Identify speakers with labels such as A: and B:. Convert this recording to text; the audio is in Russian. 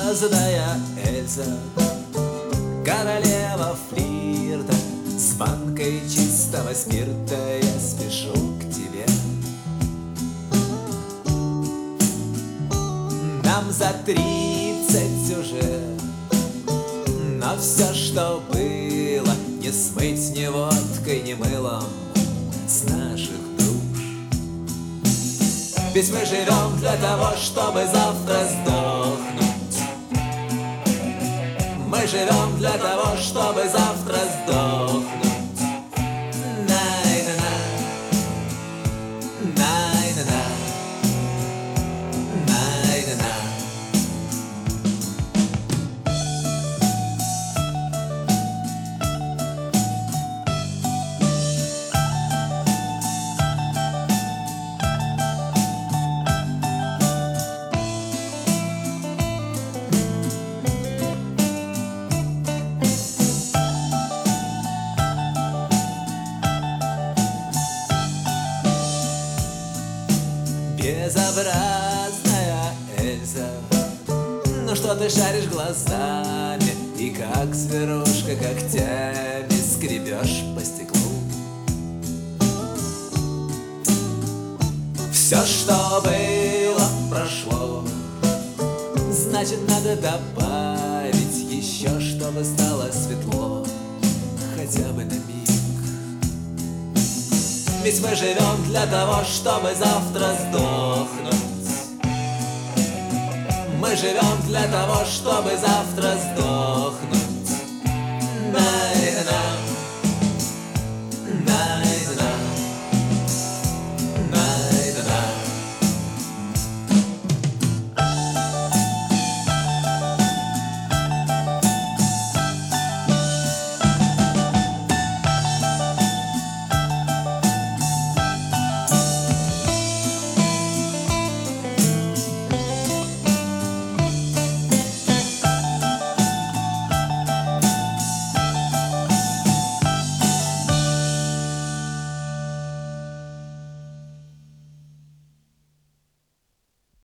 A: безобразная Эльза, королева флирта, с банкой чистого спирта я спешу к тебе. Нам за 30 уже, но все, что было, не смыть ни водкой, ни мылом с наших душ. Ведь мы живем для того, чтобы завтра сдохнуть. Мы живем для того, чтобы завтра сдохнуть. Най-на-на, най-на-на, най-на-на. Безобразная Эльза, ну что ты шаришь глазами и как зверушка когтями скребешь по стеклу. Все, что было, прошло, значит, надо добавить еще, чтобы стало светло, хотя бы на миг. Ведь мы живем для того, чтобы завтра сдохнуть. Мы живем для того, чтобы завтра сдохнуть.